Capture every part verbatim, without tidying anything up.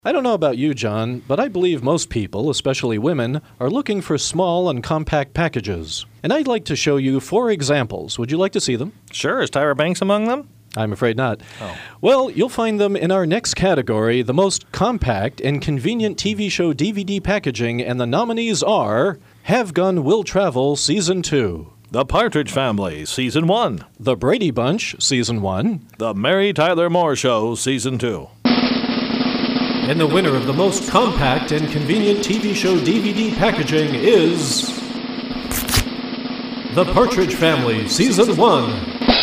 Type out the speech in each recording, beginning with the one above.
I don't know about you, John, but I believe most people, especially women, are looking for small and compact packages. And I'd like to show you four examples. Would you like to see them? Sure. Is Tyra Banks among them? I'm afraid not. Oh. Well, you'll find them in our next category, the most compact and convenient T V show D V D packaging, and the nominees are Have Gun Will Travel Season two. The Partridge Family, Season one. The Brady Bunch, Season one. The Mary Tyler Moore Show, Season two. And the winner of the most compact and convenient T V show D V D packaging is The Partridge Family, Season one.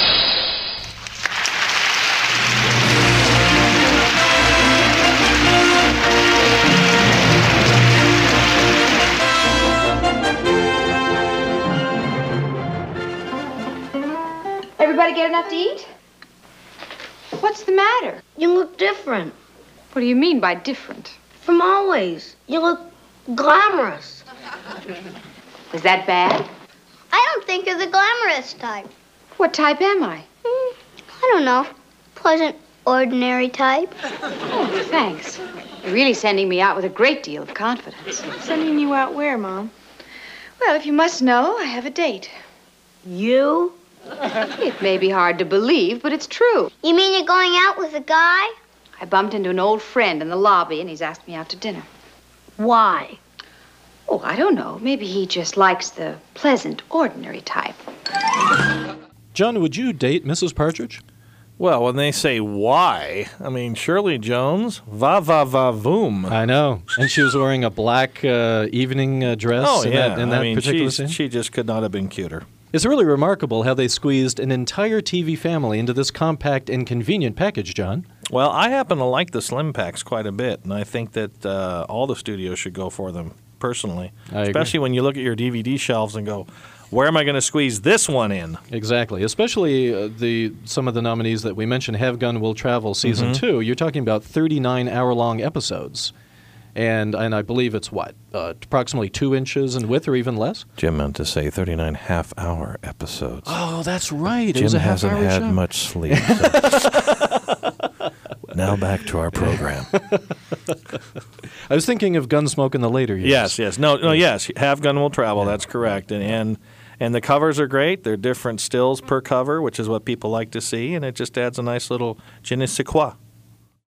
Everybody get enough to eat? What's the matter? You look different. What do you mean by different? From always. You look glamorous. Was that bad? I don't think you're the glamorous type. What type am I? Mm, I don't know. Pleasant, ordinary type. Oh, thanks. You're really sending me out with a great deal of confidence. Sending you out where, Mom? Well, if you must know, I have a date. You? It may be hard to believe, but it's true. You mean you're going out with a guy? I bumped into an old friend in the lobby, and he's asked me out to dinner. Why? Oh, I don't know. Maybe he just likes the pleasant, ordinary type. John, would you date Missus Partridge? Well, when they say why, I mean, Shirley Jones, va va va voom. I know. And she was wearing a black uh, evening uh, dress Oh, in yeah. that, in that I mean, particular she's, scene. she just could not have been cuter. It's really remarkable how they squeezed an entire T V family into this compact and convenient package, John. Well, I happen to like the slim packs quite a bit, and I think that uh, all the studios should go for them, personally. I agree. Especially when you look at your D V D shelves and go, where am I going to squeeze this one in? Exactly. Especially uh, the some of the nominees that we mentioned, Have Gun Will Travel Season Mm-hmm. two. You're talking about thirty-nine hour-long episodes. And and I believe it's, what, uh, approximately two inches in width or even less? Jim meant to say thirty-nine half-hour episodes. Oh, that's right. It Jim was a hasn't half-hour had show. much sleep. So. Now back to our program. I was thinking of Gunsmoke in the later years. Yes, yes. No, no, yes. Have Gun Will Travel. That's correct. And, and and the covers are great. They're different stills per cover, which is what people like to see, and it just adds a nice little je ne sais quoi.